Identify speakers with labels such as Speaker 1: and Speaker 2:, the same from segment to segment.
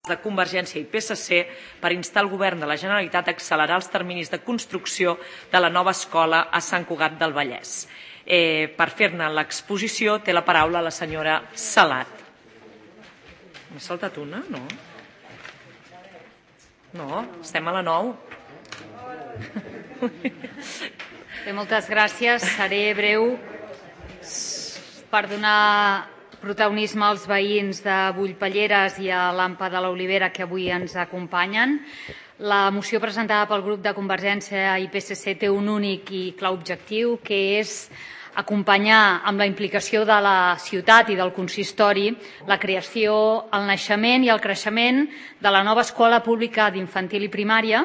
Speaker 1: de Convergència i PSC per instar el Govern de la Generalitat a accelerar els terminis de construcció de la nova escola a Sant Cugat del Vallès. Per fer-ne l'exposició té la paraula la senyora Salat. M'he saltat una? No? No? Estem a la 9.
Speaker 2: Moltes gràcies. Seré breu per donar protagonisme als veïns de Bullpelleres i a l'AMPA de l'Olivera que avui ens acompanyen. La moció presentada pel grup de Convergència i PSC té un únic i clar objectiu, que és acompanyar amb la implicació de la ciutat i del consistori la creació, el naixement i el creixement de la nova escola pública d'infantil i primària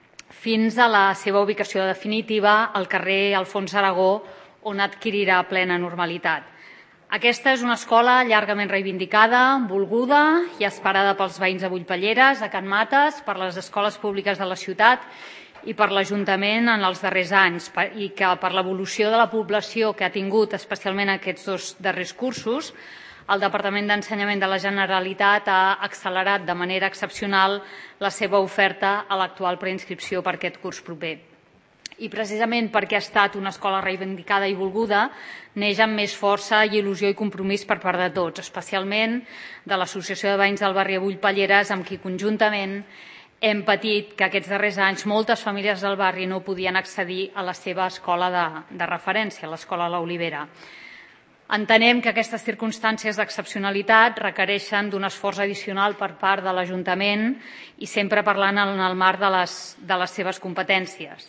Speaker 2: fins a la seva ubicació definitiva al carrer Alfons Aragó, on adquirirà plena normalitat. Aquesta és una escola llargament reivindicada, volguda i esperada pels veïns de Bullpelleres, a Can Mates, per les escoles públiques de la ciutat i per l'Ajuntament en els darrers anys, i que per l'evolució de la població que ha tingut, especialment aquests 2 darrers cursos, el Departament d'Ensenyament de la Generalitat ha accelerat de manera excepcional la seva oferta a l'actual preinscripció per aquest curs proper. I precisament perquè ha estat una escola reivindicada i volguda, neix amb més força i il·lusió i compromís per part de tots, especialment de l'Associació de Veïns del barri de Bullpelleres, amb qui conjuntament hem patit que aquests darrers anys moltes famílies del barri no podien accedir a la seva escola de referència, l'escola l'Olivera. Entenem que aquestes circumstàncies d'excepcionalitat requereixen d'un esforç addicional per part de l'Ajuntament i sempre parlant en el marc de les seves competències.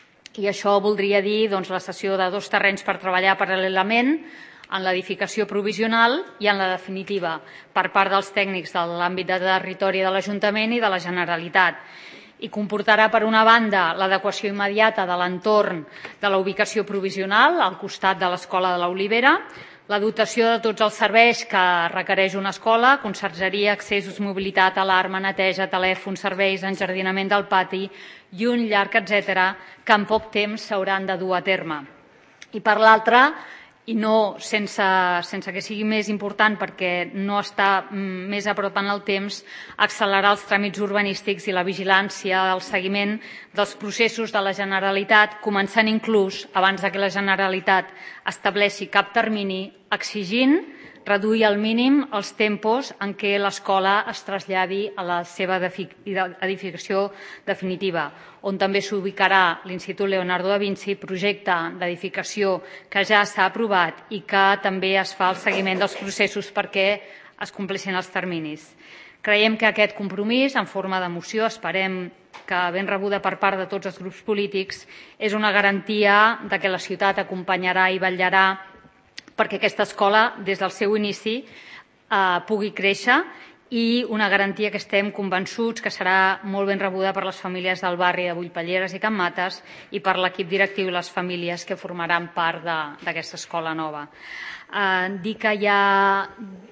Speaker 2: I això voldria dir la cessió de 2 terrenys per treballar paral·lelament en l'edificació provisional i en la definitiva per part dels tècnics de l'àmbit de territori de l'Ajuntament i de la Generalitat. I comportarà, per una banda, l'adequació immediata de l'entorn de la ubicació provisional al costat de l'escola de l'Olivera, la dotació de tots els serveis que requereix una escola, consergeria, accessos, mobilitat, alarma, neteja, telèfon, serveis, enjardinament del pati i un llarg etcètera que en poc temps s'hauran de dur a terme. I per l'altra, i no sense que sigui més important perquè no està més a prop en el temps, accelerar els tràmits urbanístics i la vigilància, el seguiment dels processos de la Generalitat, començant inclús, abans que la Generalitat estableixi cap termini, exigint reduir al mínim els tempos en què l'escola es traslladi a la seva edificació definitiva, on també s'ubicarà l'Institut Leonardo da Vinci, projecte d'edificació que ja s'ha aprovat i que també es fa el seguiment dels processos perquè es compleixin els terminis. Creiem que aquest compromís, en forma de moció, esperem que ben rebuda per part de tots els grups polítics, és una garantia de que la ciutat acompanyarà i vetllarà perquè aquesta escola, des del seu inici, pugui créixer i una garantia que estem convençuts que serà molt ben rebuda per les famílies del barri de Bullpelleres i Can Mates i per l'equip directiu i les famílies que formaran part d'aquesta escola nova. Dir que hi ha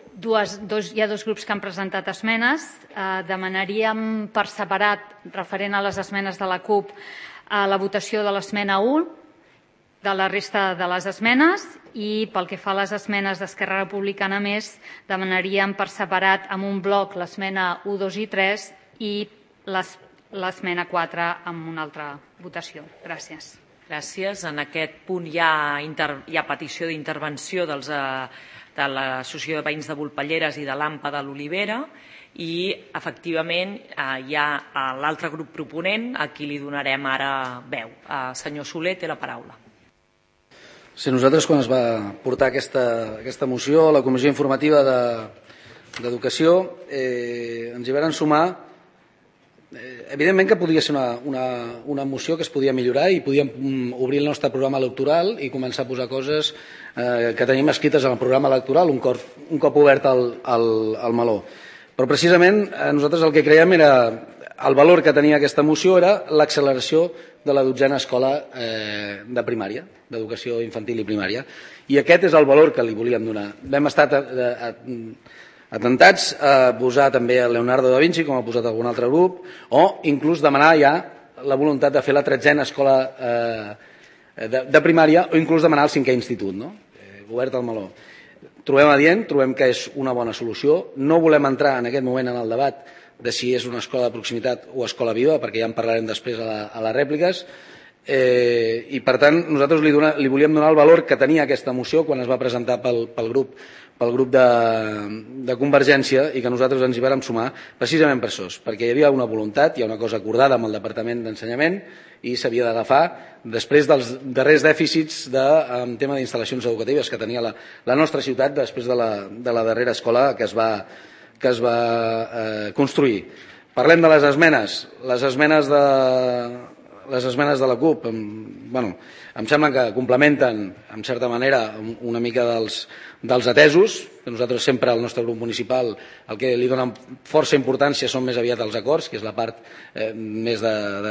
Speaker 2: 2 grups que han presentat esmenes. Demanaríem per separat, referent a les esmenes de la CUP, la votació de l'esmena 1, de la resta de les esmenes, i pel que fa a les esmenes d'Esquerra Republicana més, demanaríem per separat amb un bloc l'esmena 1, 2 i 3 i l'esmena 4 amb una altra votació. Gràcies.
Speaker 1: Gràcies. En aquest punt hi ha petició d'intervenció de l'Associació de Veïns de Bullpelleres i de l'AMPA de l'Olivera i, efectivament, hi ha l'altre grup proponent a qui li donarem ara veu. Senyor Soler, té la paraula.
Speaker 3: Sí, nosaltres, quan es va portar aquesta moció a la Comissió Informativa d'Educació, ens hi varen sumar. Evidentment que podia ser una moció que es podia millorar i podíem obrir el nostre programa electoral i començar a posar coses que tenim escrites en el programa electoral un cop obert el meló. Però precisament nosaltres el que creiem era el valor que tenia aquesta moció era l'acceleració de la 12a escola de primària, d'educació infantil i primària. I aquest és el valor que li volíem donar. Vam estar atentats a posar també a Leonardo da Vinci, com ha posat algun altre grup, o inclús demanar ja la voluntat de fer la 13a escola de primària o inclús demanar el 5è institut, obert al meló. Trobem adient, trobem que és una bona solució. No volem entrar en aquest moment en el debat de si és una escola de proximitat o escola viva, perquè ja en parlarem després a les rèpliques. I per tant nosaltres li volíem donar el valor que tenia aquesta moció quan es va presentar pel grup de Convergència i que nosaltres ens hi vàrem sumar precisament per això, perquè hi havia una voluntat, hi ha una cosa acordada amb el Departament d'Ensenyament i s'havia d'agafar després dels darrers dèficits en tema d'instal·lacions educatives que tenia la nostra ciutat després de la darrera escola que es va construir. Parlem de les esmenes. Les esmenes de la CUP em sembla que complementen en certa manera una mica dels atesos, que nosaltres sempre al nostre grup municipal el que li donen força importància són més aviat els acords, que és la part més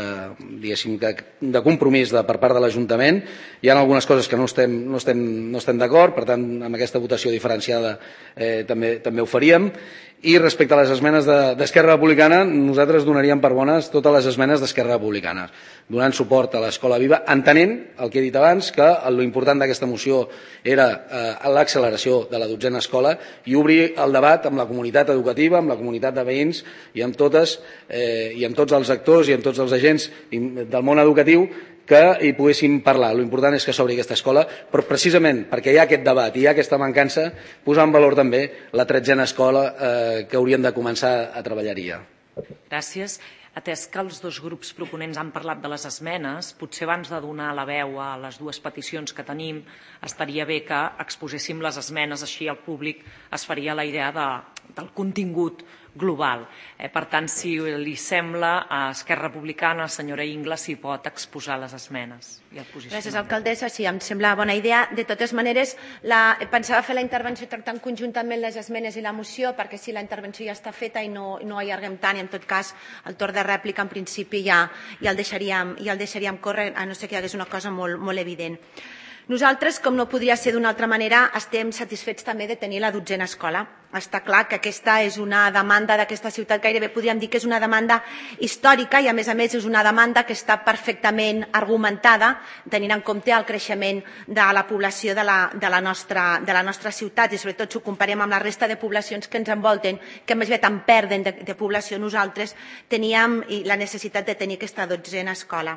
Speaker 3: de compromís per part de l'Ajuntament. Hi ha algunes coses que no estem d'acord, per tant amb aquesta votació diferenciada també ho faríem. I respecte a les esmenes d'Esquerra Republicana, nosaltres donaríem per bones totes les esmenes d'Esquerra Republicana, donant suport a l'Escola Viva, entenent el que he dit abans, que l'important d'aquesta moció era l'acceleració de la 12a escola i obrir el debat amb la comunitat educativa, amb la comunitat de veïns i amb tots els actors i amb tots els agents del món educatiu que hi poguéssim parlar. L'important és que s'obri aquesta escola, però precisament perquè hi ha aquest debat i hi ha aquesta mancança, posar en valor també la 13a escola que hauríem de començar a treballar-hi ja.
Speaker 1: Gràcies. Atès que els dos grups proponents han parlat de les esmenes, potser abans de donar la veu a les dues peticions que tenim, estaria bé que exposéssim les esmenes, així el públic es faria la idea del contingut global. Per tant, si li sembla, a Esquerra Republicana, senyora Ingles, si pot exposar les esmenes.
Speaker 4: Gràcies, alcaldessa. Sí, em sembla bona idea. De totes maneres, pensava fer la intervenció tractant conjuntament les esmenes i la moció, perquè si la intervenció ja està feta i no allarguem tant, i en tot cas el torn de rèplica en principi ja el deixaríem córrer, a no ser que hi hagués una cosa molt evident. Nosaltres, com no podria ser d'una altra manera, estem satisfets també de tenir la 12a escola. Està clar que aquesta és una demanda d'aquesta ciutat, gairebé podríem dir que és una demanda històrica i a més és una demanda que està perfectament argumentada tenint en compte el creixement de la població de la nostra ciutat i sobretot si ho comparem amb la resta de poblacions que ens envolten, que més aviat en perden de població. Nosaltres teníem la necessitat de tenir aquesta 12a escola.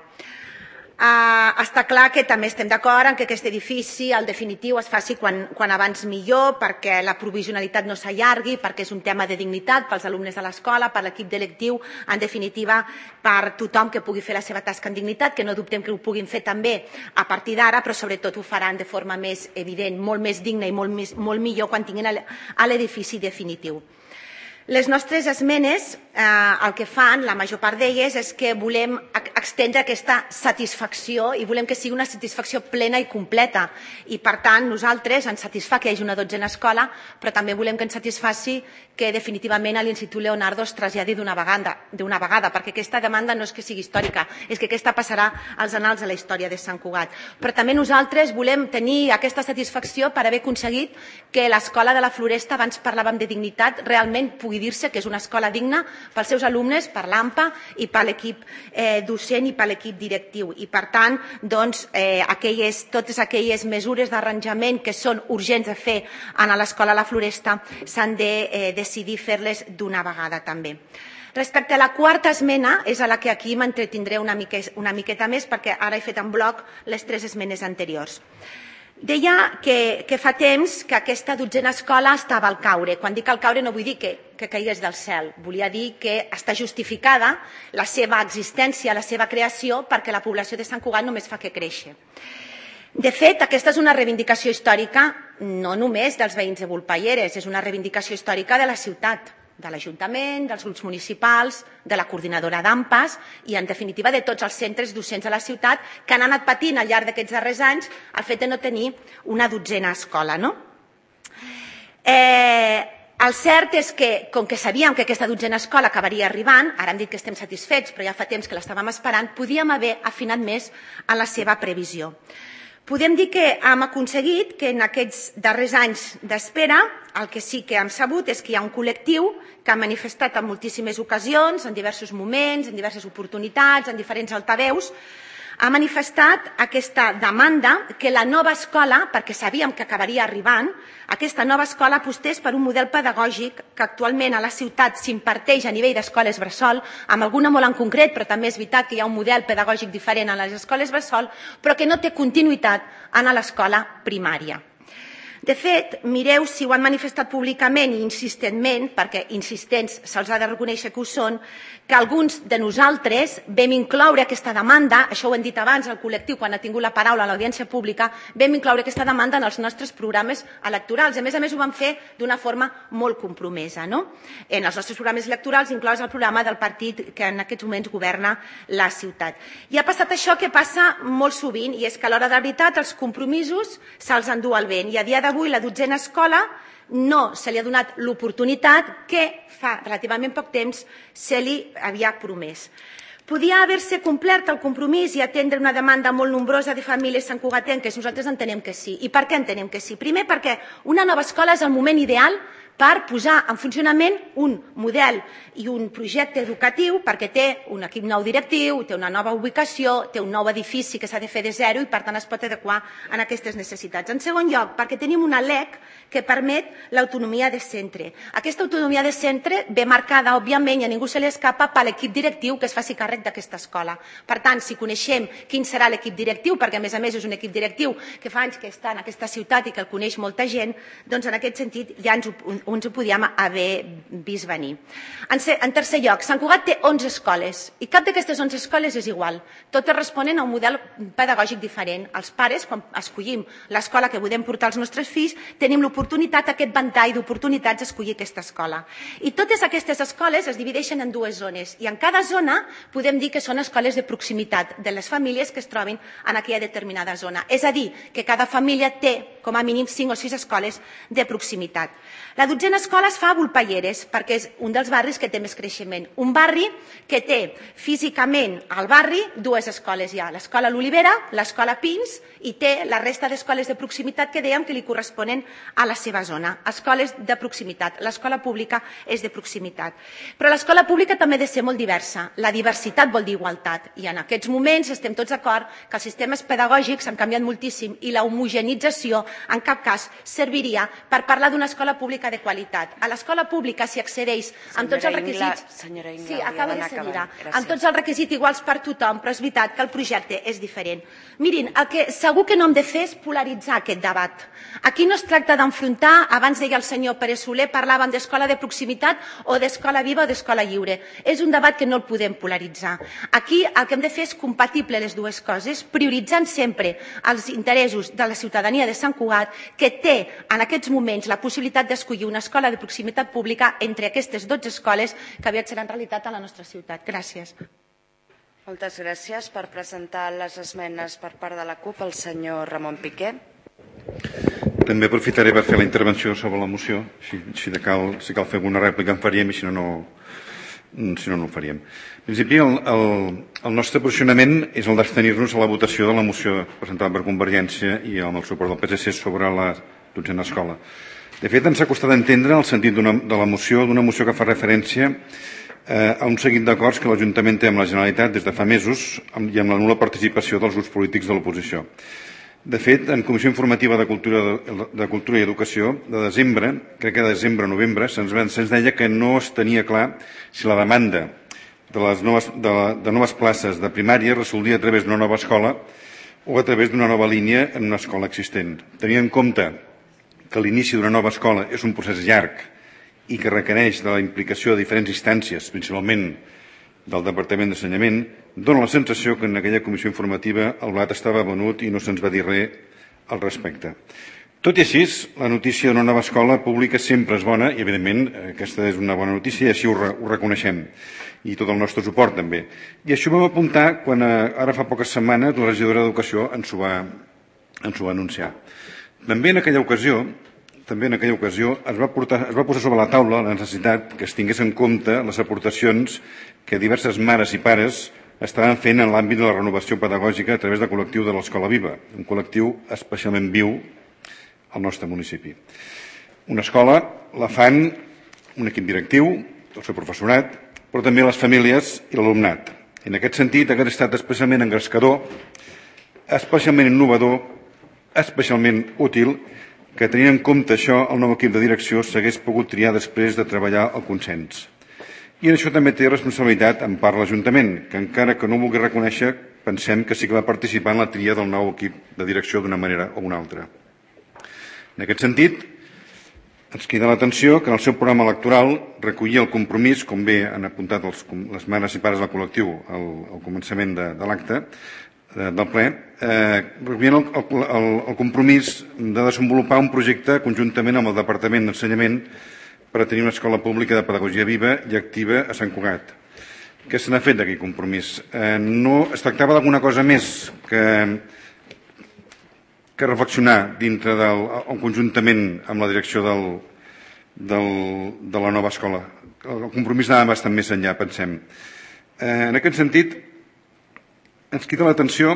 Speaker 4: Està clar que també estem d'acord en que aquest edifici, el definitiu, es faci quan abans millor, perquè la provisionalitat no s'allargui, perquè és un tema de dignitat pels alumnes de l'escola, per l'equip directiu, en definitiva, per tothom que pugui fer la seva tasca en dignitat, que no dubtem que ho puguin fer també a partir d'ara, però sobretot ho faran de forma més evident, molt més digna i molt millor quan tinguin l'edifici definitiu. Les nostres esmenes el que fan, la major part d'elles, és que volem extendre aquesta satisfacció i volem que sigui una satisfacció plena i completa. I, per tant, nosaltres ens satisfà que hi hagi una 12a escola, però també volem que ens satisfaci que definitivament a l'Institut Leonardo es traslladi d'una vegada, perquè aquesta demanda no és que sigui històrica, és que aquesta passarà als annals de la història de Sant Cugat. Però també nosaltres volem tenir aquesta satisfacció per haver aconseguit que l'escola de la Floresta, abans parlàvem de dignitat, realment pugui dir-se que és una escola digna pels seus alumnes, per l'AMPA i per l'equip docent i per l'equip directiu. I, per tant, totes aquelles mesures d'arranjament que són urgents de fer a l'escola La Floresta s'han de decidir fer-les d'una vegada també. Respecte a la quarta esmena, és a la que aquí m'entretindré una miqueta més perquè ara he fet en bloc les 3 esmenes anteriors. Deia que fa temps que aquesta 12a escola estava al caure. Quan dic al caure no vull dir que caigués del cel. Volia dir que està justificada la seva existència, la seva creació, perquè la població de Sant Cugat només fa que créixer. De fet, aquesta és una reivindicació històrica no només dels veïns de Volpelleres, és una reivindicació històrica de la ciutat, de l'Ajuntament, dels grups municipals, de la coordinadora d'AMPAs i, en definitiva, de tots els centres docents de la ciutat que han anat patint al llarg d'aquests darrers anys el fet de no tenir una 12a escola. El cert és que, com que sabíem que aquesta 12a escola acabaria arribant, ara hem dit que estem satisfets, però ja fa temps que l'estàvem esperant, podíem haver afinat més en la seva previsió. Podem dir que hem aconseguit que en aquests darrers anys d'espera el que sí que hem sabut és que hi ha un col·lectiu que ha manifestat en moltíssimes ocasions, en diversos moments, en diverses oportunitats, en diferents altaveus, ha manifestat aquesta demanda que la nova escola, perquè sabíem que acabaria arribant, aquesta nova escola apostés per un model pedagògic que actualment a la ciutat s'imparteix a nivell d'escoles bressol, amb alguna molt en concret, però també és veritat que hi ha un model pedagògic diferent a les escoles bressol, però que no té continuïtat en l'escola primària. De fet, mireu si ho han manifestat públicament i insistentment, perquè insistents se'ls ha de reconèixer que ho són, que alguns de nosaltres vam incloure aquesta demanda, això ho hem dit abans al col·lectiu quan ha tingut la paraula a l'audiència pública, vam incloure aquesta demanda en els nostres programes electorals. A més, ho vam fer d'una forma molt compromesa. No? En els nostres programes electorals, inclòs el programa del partit que en aquests moments governa la ciutat. I ha passat això que passa molt sovint, i és que a l'hora de la veritat els compromisos se'ls endú el vent. I a dia d'avui la 12a escola no se li ha donat l'oportunitat que fa relativament poc temps se li havia promès. Podia haver-se complert el compromís i atendre una demanda molt nombrosa de famílies santcugatenques? Nosaltres entenem que sí. I per què entenem que sí? Primer, perquè una nova escola és el moment ideal per posar en funcionament un model i un projecte educatiu perquè té un equip nou directiu, té una nova ubicació, té un nou edifici que s'ha de fer de zero i per tant es pot adequar a aquestes necessitats. En segon lloc, perquè tenim una LEC que permet l'autonomia de centre. Aquesta autonomia de centre ve marcada, òbviament, i a ningú se li escapa per l'equip directiu que es faci càrrec d'aquesta escola. Per tant, si coneixem quin serà l'equip directiu, perquè a més és un equip directiu que fa anys que està en aquesta ciutat i que el coneix molta gent, doncs en aquest sentit ja ens ho podíem haver vist venir. En tercer lloc, Sant Cugat té 11 escoles i cap d'aquestes 11 escoles és igual. Totes responen a un model pedagògic diferent. Els pares, quan escollim l'escola que volem portar als nostres fills, tenim l'oportunitat, aquest ventall d'oportunitats, d'escollir aquesta escola. I totes aquestes escoles es divideixen en dues zones i en cada zona podem dir que són escoles de proximitat de les famílies que es trobin en aquella determinada zona. És a dir, que cada família té com a mínim 5 o 6 escoles de proximitat. La 12a escola es fa a Volpelleres perquè és un dels barris que té més creixement. Un barri que té físicament al barri dues escoles. Hi ha l'escola L'Olivera, l'escola Pins i té la resta d'escoles de proximitat que dèiem que li corresponen a la seva zona. Escoles de proximitat. L'escola pública és de proximitat. Però l'escola pública també ha de ser molt diversa. La diversitat vol dir igualtat. I en aquests moments estem tots d'acord que els sistemes pedagògics han canviat moltíssim i la homogenització en cap cas serviria per parlar d'una escola pública de qualitat. A l'escola pública s'hi accedeix amb tots els requisits...
Speaker 5: Senyora Ingla,
Speaker 4: sí, acabo de seguida. Amb tots els requisits iguals per tothom, però és veritat que el projecte és diferent. Mirin, el que segur que no hem de fer és polaritzar aquest debat. Aquí no es tracta d'enfrontar, abans deia el senyor Pere Soler, parlàvem d'escola de proximitat o d'escola viva o d'escola lliure. És un debat que no el podem polaritzar. Aquí el que hem de fer és compatible les dues coses, prioritzant sempre els interessos de la ciutadania de Sant Cugat, que té en aquests moments la possibilitat d'escollir una escola de proximitat pública entre aquestes 12 escoles que aviat seran realitat a la nostra ciutat. Gràcies.
Speaker 5: Moltes gràcies. Per presentar les esmenes per part de la CUP, el senyor Ramon Piqué.
Speaker 6: També aprofitaré per fer la intervenció sobre la moció. Si cal fer alguna rèplica en faríem i si no ho faríem. En principi, el nostre posicionament és el d'abstenir-nos a la votació de la moció presentada per Convergència i amb el suport del PSC sobre la 12a escola. De fet, ens ha costat entendre el sentit de la moció, d'una moció que fa referència a un seguit d'acords que l'Ajuntament té amb la Generalitat des de fa mesos i amb la nul·la participació dels grups polítics de l'oposició. De fet, en Comissió Informativa de Cultura i Educació de desembre, crec que de desembre o novembre, se'ns deia que no es tenia clar si la demanda de noves places de primària resoldria a través d'una nova escola o a través d'una nova línia en una escola existent. Tenint en compte que l'inici d'una nova escola és un procés llarg i que requereix de la implicació de diferents instàncies, principalment del Departament d'Ensenyament, dona la sensació que en aquella comissió informativa el blat estava venut i no se'ns va dir res al respecte. Tot i així, la notícia d'una nova escola pública sempre és bona i, evidentment, aquesta és una bona notícia i així ho reconeixem. I tot el nostre suport, també. I això ho vam apuntar quan, ara fa poques setmanes, la regidora d'Educació ens ho va anunciar. També en aquella ocasió es va posar sobre la taula la necessitat que es tingués en compte les aportacions que diverses mares i pares estaven fent en l'àmbit de la renovació pedagògica a través del col·lectiu de l'Escola Viva, un col·lectiu especialment viu al nostre municipi. Una escola la fan un equip directiu, el seu professorat, però també les famílies i l'alumnat. En aquest sentit, hauria estat especialment engrescador, especialment innovador, especialment útil, que tenint en compte això, el nou equip de direcció s'hagués pogut triar després de treballar el consens. I en això també té responsabilitat en part l'Ajuntament, que encara que no ho vulgui reconèixer, pensem que sí que va participar en la tria del nou equip de direcció d'una manera o una altra. En aquest sentit, ens crida l'atenció que en el seu programa electoral recollia el compromís, com bé han apuntat les mares i pares del col·lectiu al començament de l'acte del ple, el compromís de desenvolupar un projecte conjuntament amb el Departament d'Ensenyament per a tenir una escola pública de pedagogia viva i activa a Sant Cugat. Què se n'ha fet d'aquest compromís? No es tractava d'alguna cosa més que reflexionar dintre conjuntament amb la direcció de la nova escola. El compromís anava bastant més enllà, pensem. En aquest sentit, ens crida l'atenció,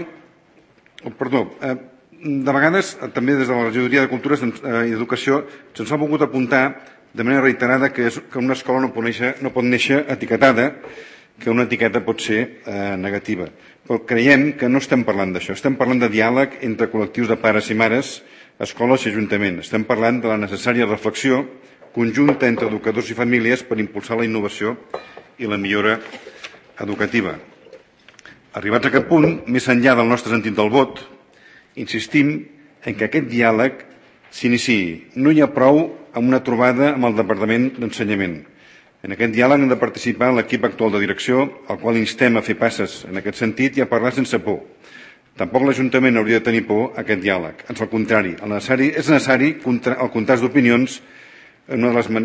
Speaker 6: de vegades, també des de la regidoria de Cultura i Educació, se'ns ha volgut apuntar de manera reiterada que una escola no pot néixer etiquetada, que una etiqueta pot ser negativa. Però creiem que no estem parlant d'això. Estem parlant de diàleg entre col·lectius de pares i mares, escoles i ajuntament. Estem parlant de la necessària reflexió conjunta entre educadors i famílies per impulsar la innovació i la millora educativa. Arribats a aquest punt, més enllà del nostre sentit del vot, insistim en que aquest diàleg s'iniciï. No hi ha prou amb una trobada amb el Departament d'Ensenyament. En aquest diàleg han de participar l'equip actual de direcció, al qual instem a fer passes en aquest sentit i a parlar sense por. Tampoc l'Ajuntament hauria de tenir por a aquest diàleg. Ans al contrari, és necessari el contrast d'opinions el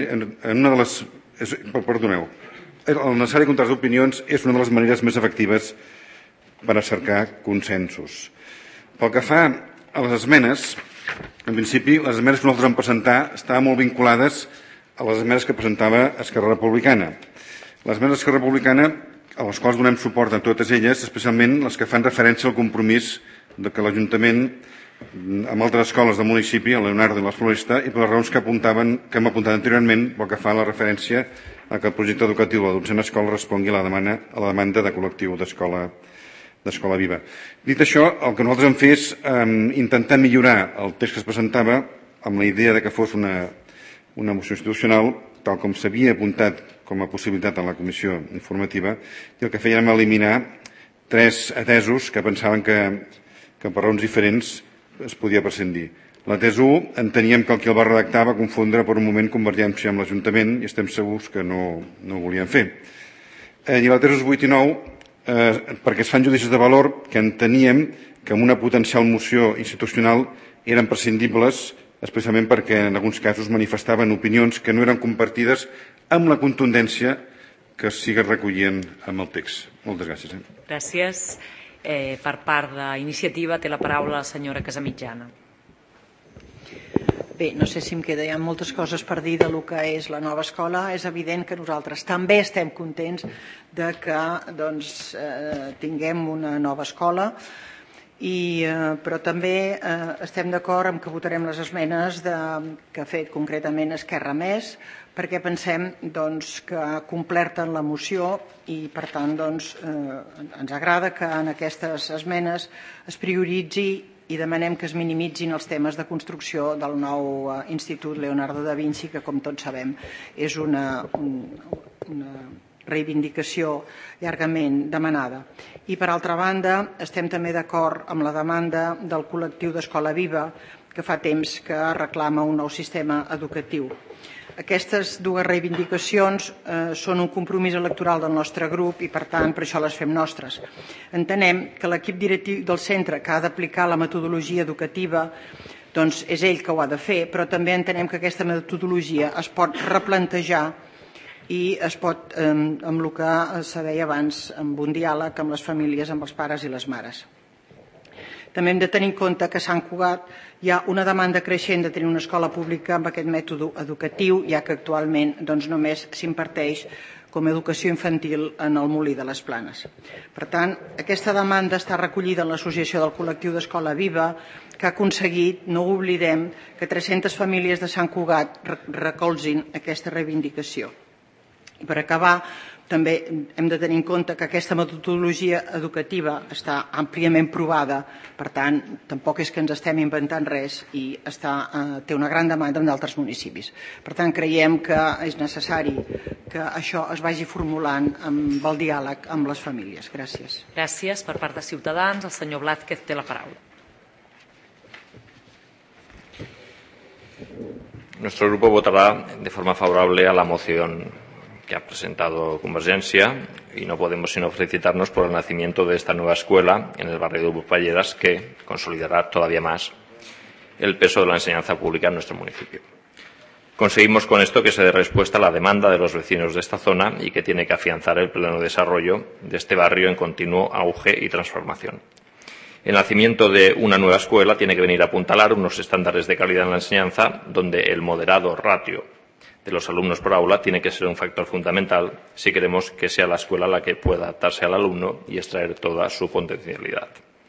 Speaker 6: necessari contrast d'opinions és una de les maneres més efectives per a cercar consensos. Pel que fa a les esmenes, en principi, les esmenes que nosaltres vam presentar estaven molt vinculades a les esmenes que presentava Esquerra Republicana. Les esmenes d'Esquerra Republicana, a les quals donem suport a totes elles, especialment les que fan referència al compromís de que l'Ajuntament, amb altres escoles del municipi, el Leonardo i la Floresta, i per les raons que hem apuntat anteriorment, pel que fa a la referència a que el projecte educatiu de la dotzena escola respongui a la demanda de col·lectiu d'escola viva. Dit això, el que nosaltres hem fet és intentar millorar el text que es presentava amb la idea de que fos una moció institucional, tal com s'havia apuntat com a possibilitat en la comissió informativa, i el que feien era eliminar 3 atesos que pensaven que per raons diferents es podia prescindir. L'atès 1 enteníem que el qui el va redactar va confondre per un moment Convergència amb l'Ajuntament i estem segurs que no ho volien fer. I l'atès 8 i 9 perquè es fan judicis de valor que enteníem que amb una potencial moció institucional eren prescindibles, especialment perquè en alguns casos manifestaven opinions que no eren compartides amb la contundència que sí que es recollien amb el text. Moltes gràcies.
Speaker 1: Gràcies. Per part d'Iniciativa té la paraula la senyora Casamitjana.
Speaker 7: Bé, no sé si em queda, hi ha moltes coses per dir de lo que és la nova escola. És evident que nosaltres també estem contents de que tinguem una nova escola, però també estem d'acord amb que votarem les esmenes que ha fet concretament Esquerra Més, perquè pensem que completen la moció i, per tant, ens agrada que en aquestes esmenes es prioritzi i demanem que es minimitzin els temes de construcció del nou Institut Leonardo da Vinci, que, com tots sabem, és una reivindicació llargament demanada. I, per altra banda, estem també d'acord amb la demanda del col·lectiu d'Escola Viva, que fa temps que reclama un nou sistema educatiu. Aquestes 2 reivindicacions són un compromís electoral del nostre grup i, per tant, per això les fem nostres. Entenem que l'equip directiu del centre que ha d'aplicar la metodologia educativa és ell que ho ha de fer, però també entenem que aquesta metodologia es pot replantejar i es pot, amb el que se deia abans, amb un diàleg amb les famílies, amb els pares i les mares. També hem de tenir en compte que a Sant Cugat hi ha una demanda creixent de tenir una escola pública amb aquest mètode educatiu, ja que actualment només s'imparteix com a educació infantil en el Molí de les Planes. Per tant, aquesta demanda està recollida en l'Associació del Col·lectiu d'Escola Viva, que ha aconseguit, no ho oblidem, que 300 famílies de Sant Cugat recolzin aquesta reivindicació. I per acabar, també hem de tenir en compte que aquesta metodologia educativa està àmpliament provada, per tant, tampoc és que ens estem inventant res i té una gran demanda en d'altres municipis. Per tant, creiem que és necessari que això es vagi formulant amb el diàleg amb les famílies. Gràcies.
Speaker 1: Gràcies. Per part de Ciutadans, el senyor Blázquez té la paraula.
Speaker 8: Nuestro grupo votará de forma favorable a la moción que ha presentado Convergencia y no podemos sino felicitarnos por el nacimiento de esta nueva escuela en el barrio de Vulpelleras que consolidará todavía más el peso de la enseñanza pública en nuestro municipio. Conseguimos con esto que se dé respuesta a la demanda de los vecinos de esta zona y que tiene que afianzar el pleno desarrollo de este barrio en continuo auge y transformación. El nacimiento de una nueva escuela tiene que venir a apuntalar unos estándares de calidad en la enseñanza donde el moderado ratio de los alumnos por aula tiene que ser un factor fundamental si queremos que sea la escuela la que pueda adaptarse al alumno y extraer toda su potencialidad.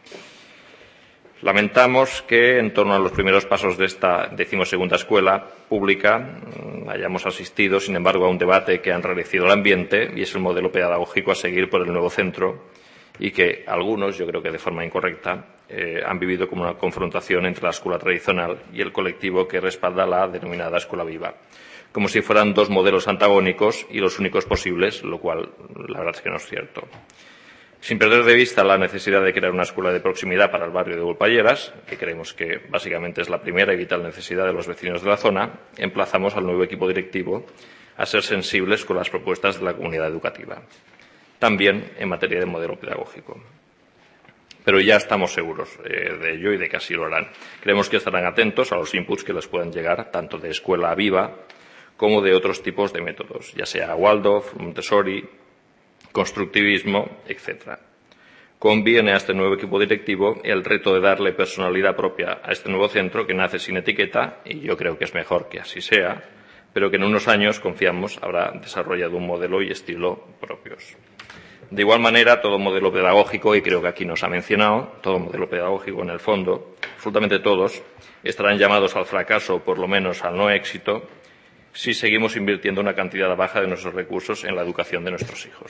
Speaker 8: Lamentamos que en torno a los primeros pasos de esta 12ª escuela pública hayamos asistido, sin embargo, a un debate que ha enrarecido el ambiente y es el modelo pedagógico a seguir por el nuevo centro y que algunos, yo creo que de forma incorrecta, han vivido como una confrontación entre la escuela tradicional y el colectivo que respalda la denominada escuela viva, como si fueran dos modelos antagónicos y los únicos posibles, lo cual la verdad es que no es cierto. Sin perder de vista la necesidad de crear una escuela de proximidad para el barrio de Vulpelleras, que creemos que básicamente es la primera y vital necesidad de los vecinos de la zona, emplazamos al nuevo equipo directivo a ser sensibles con las propuestas de la comunidad educativa, también en materia de modelo pedagógico. Pero ya estamos seguros de ello y de que así lo harán. Creemos que estarán atentos a los inputs que les puedan llegar, tanto de escuela viva como de otros tipos de métodos, ya sea Waldorf, Montessori, constructivismo, etc. Conviene a este nuevo equipo directivo el reto de darle personalidad propia a este nuevo centro que nace sin etiqueta, y yo creo que es mejor que así sea, pero que en unos años, confiamos, habrá desarrollado un modelo y estilo propios. De igual manera, todo modelo pedagógico, y creo que aquí nos ha mencionado, todo modelo pedagógico en el fondo, absolutamente todos, estarán llamados al fracaso, o por lo menos al no éxito, si seguimos invirtiendo una cantidad baja de nuestros recursos en la educación de nuestros hijos.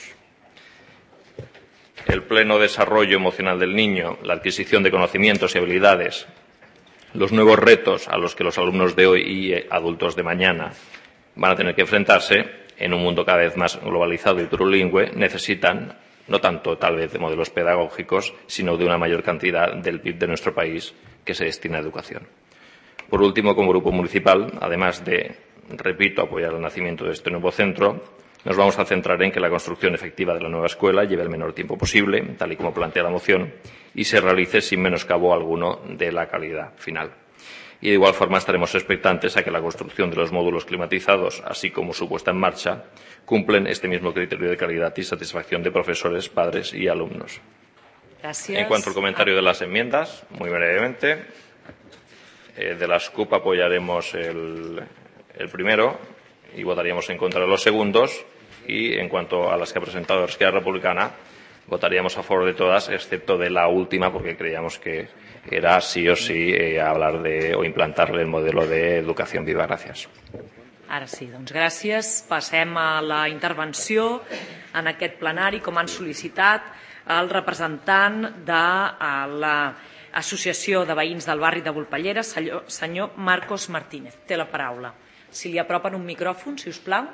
Speaker 8: El pleno desarrollo emocional del niño, la adquisición de conocimientos y habilidades, los nuevos retos a los que los alumnos de hoy y adultos de mañana van a tener que enfrentarse en un mundo cada vez más globalizado y plurilingüe, necesitan no tanto tal vez de modelos pedagógicos, sino de una mayor cantidad del PIB de nuestro país que se destina a educación. Por último, como grupo municipal, además de, repito, apoyar el nacimiento de este nuevo centro, nos vamos a centrar en que la construcción efectiva de la nueva escuela lleve el menor tiempo posible, tal y como plantea la moción, y se realice sin menoscabo alguno de la calidad final. Y de igual forma estaremos expectantes a que la construcción de los módulos climatizados, así como su puesta en marcha, cumplen este mismo criterio de calidad y satisfacción de profesores, padres y alumnos.
Speaker 1: Gracias.
Speaker 8: En cuanto al comentario de las enmiendas, muy brevemente, de las CUP apoyaremos el primero y votaríamos en contra de los segundos, y en cuanto a las que ha presentado Esquerra Republicana, votaríamos a favor de todas, excepto de la última, porque creíamos que era sí o sí hablar de o implantarle el modelo de educación viva. Gràcies.
Speaker 1: Ara sí, doncs gràcies. Passem a la intervenció en aquest plenari, com han sol·licitat el representant de l'Associació de Veïns del Barri de Vulpelleras, senyor Marcos Martínez. Té la paraula. Si li apropen un micròfon, si us plau.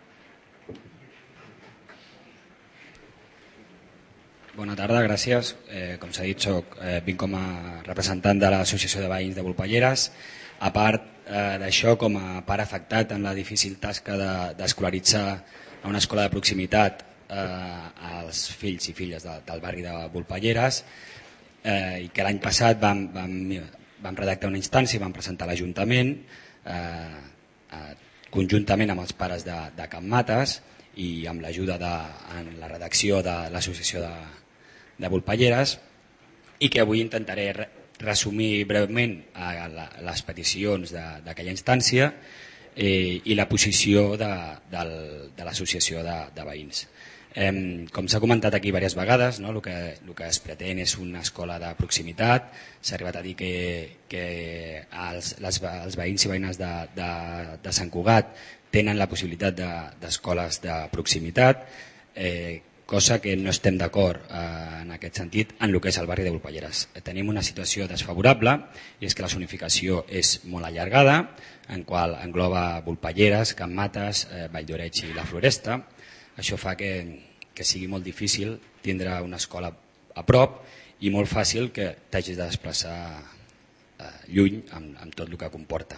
Speaker 9: Bona tarda, gràcies. Com s'ha dit, vinc com a representant de l'Associació de Veïns de Vulpelleras. A part d'això, com a pare afectat en la difícil tasca d'escolaritzar a una escola de proximitat als fills i filles del barri de Vulpelleras, i que l'any passat vam redactar una instància i vam presentar a l'Ajuntament conjuntament amb els pares de Can Mates i amb l'ajuda en la redacció de l'Associació de Vulpelleras, i que avui intentaré resumir breument les peticions d'aquella instància i la posició de l'Associació de Veïns. Com s'ha comentat aquí diverses vegades, el que es pretén és una escola de proximitat. S'ha arribat a dir que els veïns i veïnes de Sant Cugat tenen la possibilitat d'escoles de proximitat. cosa que no estem d'acord en aquest sentit en el que és el barri de Volpelleres. Tenim una situació desfavorable i és que la zonificació és molt allargada, en qual engloba Volpelleres, Can Mates, Vall d'Oreig i la Floresta. Això fa que sigui molt difícil tindre una escola a prop i molt fàcil que t'hagis de desplaçar lluny amb tot el que comporta.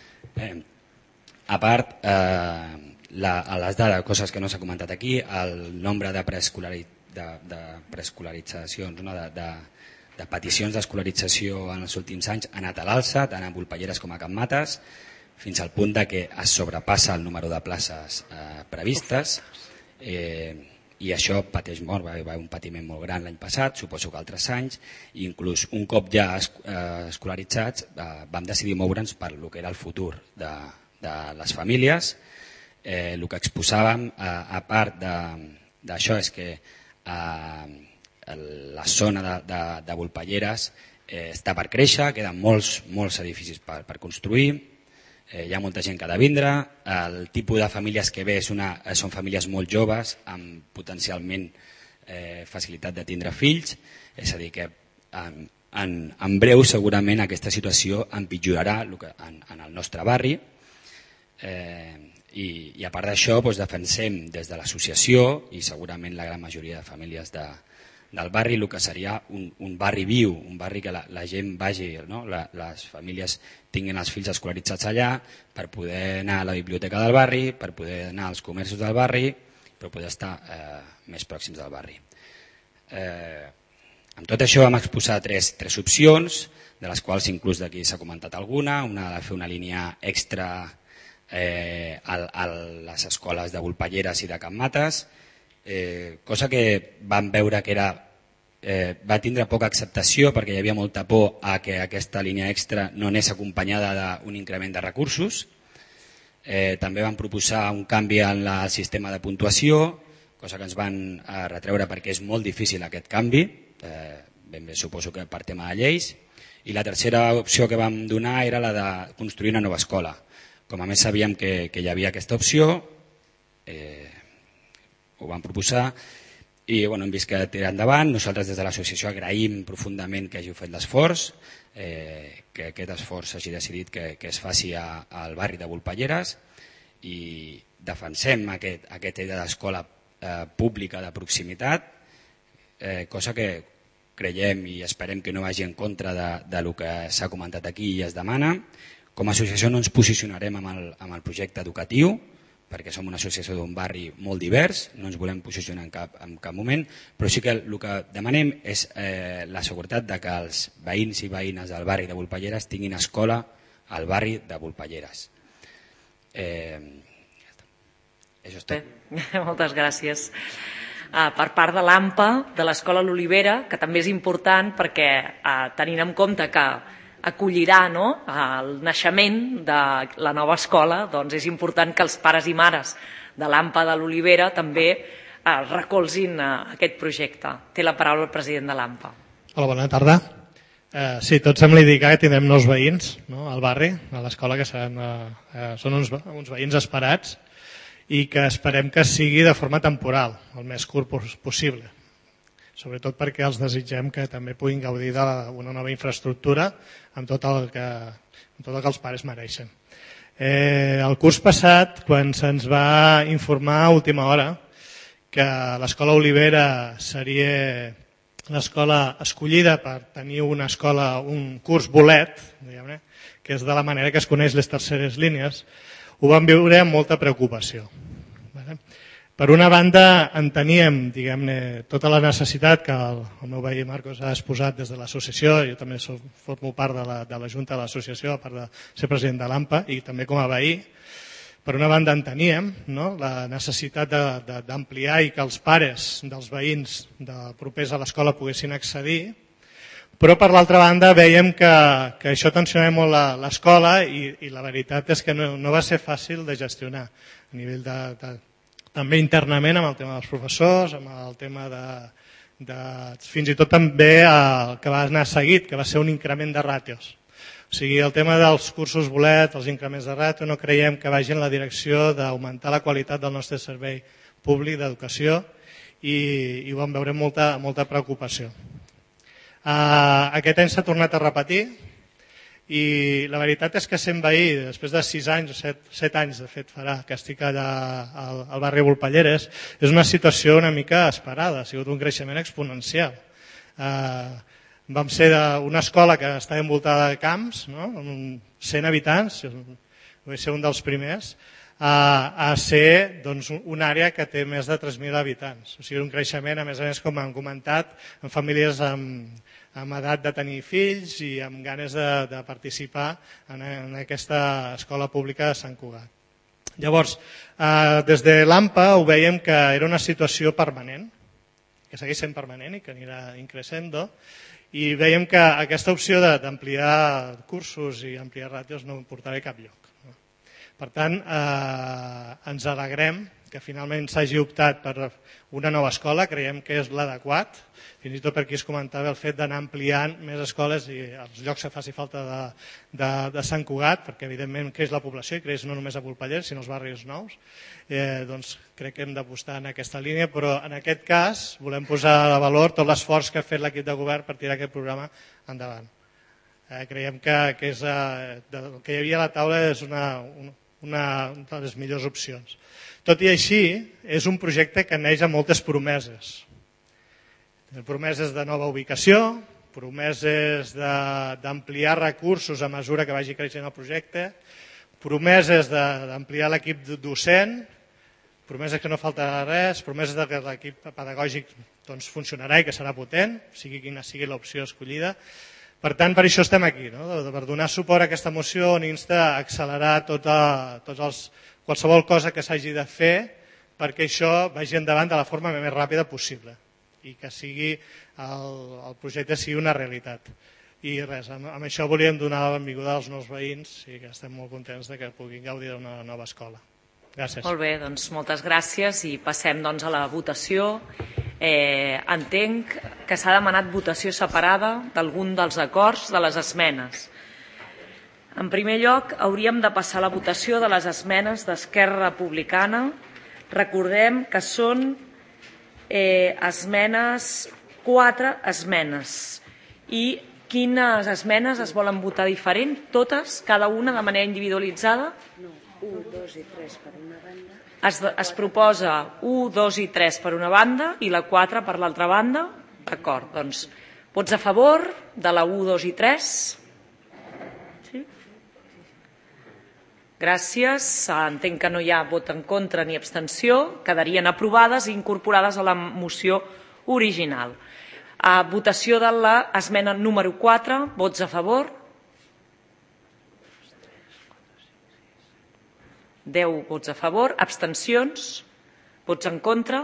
Speaker 9: A part, a les dades, coses que no s'ha comentat aquí, el nombre de preescolaritzacions, de peticions d'escolarització en els últims anys ha anat a l'alça, tant a Volpelleres com a Can Mates, fins al punt que es sobrepassa el número de places previstes, i això pateix molt, va haver un patiment molt gran l'any passat, suposo que altres anys, i inclús un cop ja escolaritzats vam decidir moure'ns per el que era el futur de les famílies. El que exposàvem, a part d'això, és que la zona de Volpelleres està per créixer, queden molts edificis per construir, hi ha molta gent que ha de vindre, el tipus de famílies que ve són famílies molt joves amb potencialment facilitat de tindre fills, és a dir que en breu segurament aquesta situació empitjorarà en el nostre barri, i a part d'això defensem des de l'associació i segurament la gran majoria de famílies del barri el que seria un barri viu, un barri que la gent vagi, les famílies tinguin els fills escolaritzats allà per poder anar a la biblioteca del barri, per poder anar als comerços del barri, per poder estar més pròxims del barri. Amb tot això vam exposar tres opcions, de les quals inclús d'aquí s'ha comentat alguna, una de fer una línia extra a les escoles de Volpelleres i de Can Mates, cosa que vam veure que va tindre poca acceptació perquè hi havia molta por a que aquesta línia extra no anés acompanyada d'un increment de recursos. També vam proposar un canvi en el sistema de puntuació, cosa que ens van retreure perquè és molt difícil aquest canvi, ben bé suposo que per tema de lleis. I la tercera opció que vam donar era la de construir una nova escola. Com a més sabíem que hi havia aquesta opció, ho vam proposar i hem vist que tira endavant. Nosaltres des de l'associació agraïm profundament que hagi fet l'esforç, que aquest esforç s'hagi decidit que es faci al barri de Volpelleres i defensem aquesta idea d'escola pública de proximitat, cosa que creiem i esperem que no vagi en contra del que s'ha comentat aquí i es demana. Com a associació no ens posicionarem amb el projecte educatiu, perquè som una associació d'un barri molt divers, no ens volem posicionar en cap moment, però sí que el que demanem és la seguretat que els veïns i veïnes del barri de Volpelleres tinguin escola al barri de Volpelleres. Això és tot.
Speaker 1: Moltes gràcies. Per part de l'AMPA, de l'Escola L'Olivera, que també és important perquè tenint en compte que acollirà el naixement de la nova escola, doncs és important que els pares i mares de l'AMPA de l'Olivera també recolzin aquest projecte. Té la paraula el president de l'AMPA.
Speaker 10: Hola, bona tarda. Sí, tots sembla indicar que tindrem nous veïns al barri, a l'escola, que són uns veïns esperats i que esperem que sigui de forma temporal, el més curt possible. Sobretot perquè els desitgem que també puguin gaudir d'una nova infraestructura amb tot el que els pares mereixen. El curs passat, quan se'ns va informar a última hora que l'Escola Olivera seria l'escola escollida per tenir una escola, un curs bolet, que és de la manera que es coneix les terceres línies, ho vam viure amb molta preocupació. Per una banda, enteníem tota la necessitat que el meu veí Marcos ha exposat des de l'associació, jo també formo part de la Junta de l'associació, a part de ser president de l'AMPA, i també com a veí. Per una banda enteníem la necessitat d'ampliar i que els pares dels veïns propers a l'escola poguessin accedir, però per l'altra banda veiem que això tensionava molt l'escola i la veritat és que no va ser fàcil de gestionar a nivell també internament amb el tema dels professors, amb el tema fins i tot també el que va anar seguit, que va ser un increment de ràtios. O sigui, el tema dels cursos bolet, els increments de ràtio, no creiem que vagi en la direcció d'augmentar la qualitat del nostre servei públic d'educació i ho vam veure amb molta preocupació. Aquest any s'ha tornat a repetir i la veritat és que sent veí, després de 6 anys o 7 anys de fet farà que estic allà al barri Volpelleres, és una situació una mica esperada, ha sigut un creixement exponencial. Vam ser d'una escola que estava envoltada de camps, amb 100 habitants, vaig ser un dels primers, a ser una àrea que té més de 3.000 habitants. O sigui, un creixement, a més, com hem comentat, en famílies amb edat de tenir fills i amb ganes de participar en aquesta escola pública de Sant Cugat. Llavors, des de l'AMPA ho veiem que era una situació permanent, que segueix sent permanent i que anirà increixendo, i veiem que aquesta opció d'ampliar cursos i ampliar ràtios no portarà a cap lloc. Per tant, ens alegrem que finalment s'hagi optat per una nova escola, creiem que és l'adequat, fins i tot per aquí es comentava el fet d'anar ampliant més escoles i els llocs que faci falta de Sant Cugat, perquè evidentment creix la població i creix no només a Volpelleres, sinó als barris nous, doncs crec que hem d'apostar en aquesta línia, però en aquest cas volem posar a valor tot l'esforç que ha fet l'equip de govern per tirar aquest programa endavant. Creiem que el que hi havia a la taula és una de les millors opcions. Tot i així, és un projecte que neix amb moltes promeses. Promeses de nova ubicació, promeses d'ampliar recursos a mesura que vagi creixent el projecte, promeses d'ampliar l'equip docent, promeses que no faltarà res, promeses que l'equip pedagògic funcionarà i que serà potent, sigui quina sigui l'opció escollida. Per tant, per això estem aquí, per donar suport a aquesta moció on insta a accelerar qualsevol cosa que s'hagi de fer perquè això vagi endavant de la forma més ràpida possible i que el projecte sigui una realitat. I res, amb això volíem donar la benvinguda als nous veïns i que estem molt contents que puguin gaudir d'una nova escola. Gràcies.
Speaker 1: Molt bé, doncs moltes gràcies i passem a la votació. Entenc que s'ha demanat votació separada d'algun dels acords de les esmenes. En primer lloc, hauríem de passar a la votació de les esmenes d'Esquerra Republicana. Recordem que són 4 esmenes. I quines esmenes es volen votar diferent? Totes? Cada una de manera individualitzada?
Speaker 5: No, 1, 2 i 3 per una banda.
Speaker 1: Es proposa 1, 2 i 3 per una banda i la 4 per l'altra banda? D'acord, doncs vots a favor de la 1, 2 i 3? Sí? Gràcies. Entenc que no hi ha vot en contra ni abstenció. Quedarien aprovades i incorporades a la moció original. Votació de l'esmena número 4. Vots a favor? 10 vots a favor. Abstencions? Vots en contra?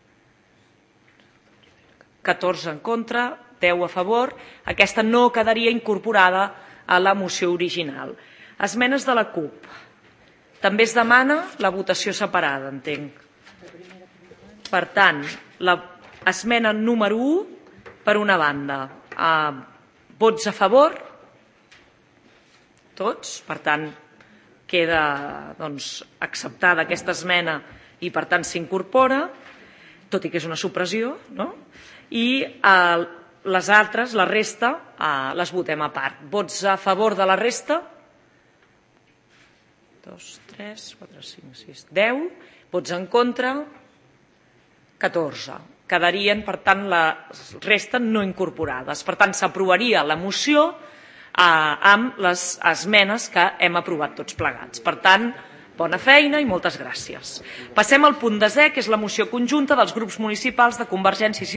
Speaker 1: 14 en contra, 10 a favor. Aquesta no quedaria incorporada a la moció original. Esmenes de la CUP. També es demana la votació separada, entenc. Per tant, l'esmena número 1 per una banda. Vots a favor? Tots? Per tant, queda acceptada aquesta esmena i per tant s'incorpora, tot i que és una supressió, no? I les altres, la resta, les votem a part. Vots a favor de la resta? 2, 3, 4, 5, 6, 10. Vots en contra? 14. Quedarien, per tant, les restes no incorporades. Per tant, s'aprovaria la moció amb les esmenes que hem aprovat tots plegats. Per tant, bona feina i moltes gràcies. Passem al punt 10è, que és la moció conjunta dels grups municipals de Convergència i